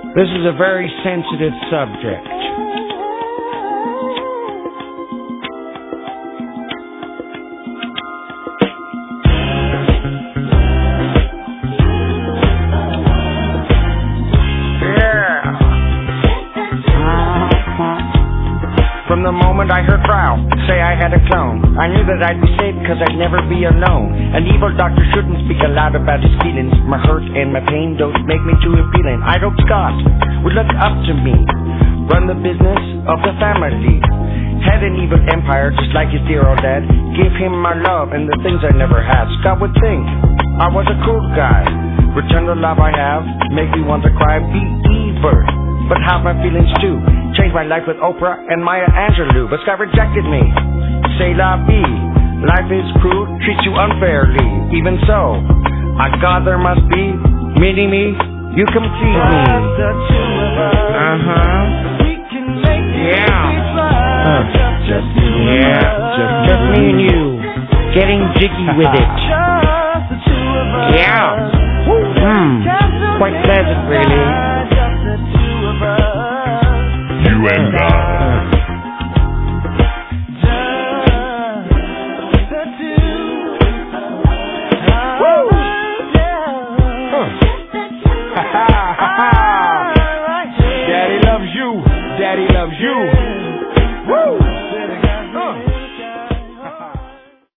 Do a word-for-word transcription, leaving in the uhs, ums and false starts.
This is a very sensitive subject. From the moment I heard Frau say I had a clone, I knew that I'd be safe cause I'd never be alone. An evil doctor shouldn't speak aloud about his feelings. My hurt and my pain don't make me too appealing. I hope Scott would look up to me, run the business of the family. Had an evil empire just like his dear old dad. Give him my love and the things I never had. Scott would think I was a cool guy. Return the love I have, make me want to cry. Be evil, but have my feelings too. Changed my life with Oprah and Maya Angelou, but Scott rejected me. C'est la vie, life is cruel, treats you unfairly. Even so, I God there must be, meaning me, you complete me. Uh-huh. Yeah. Uh, just, yeah. Just, just me and you, getting jiggy with it. Yeah. Hmm. Quite pleasant, really. You and God.